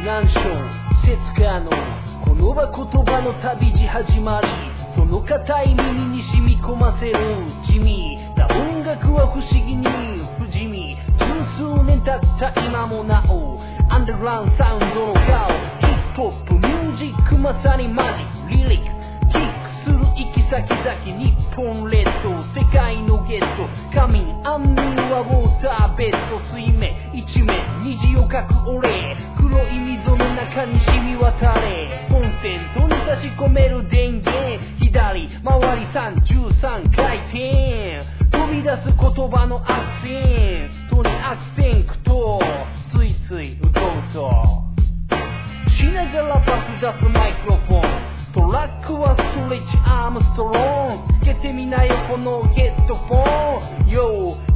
難所説可能この場言葉の旅路始まりその固い耳に染み込ませる地味な音楽は不思議に不死身十数年経った今もなおアンダーグラウンドサウンドの顔ヒップホップミュージックまさにマジリリックキックする行き先々日本列島世界のゲスト仮眠安眠はウォーターベッド水面一面虹を描く俺黒い溝の中に染み渡れコンセントに差し込める電源左回り33回転飛び出す言葉のアクセントに悪戦苦闘ついついうとうとしながらバス出すマイクロフォントラックはストレッチアームストロングつけてみなよこのヘッドフォン Yo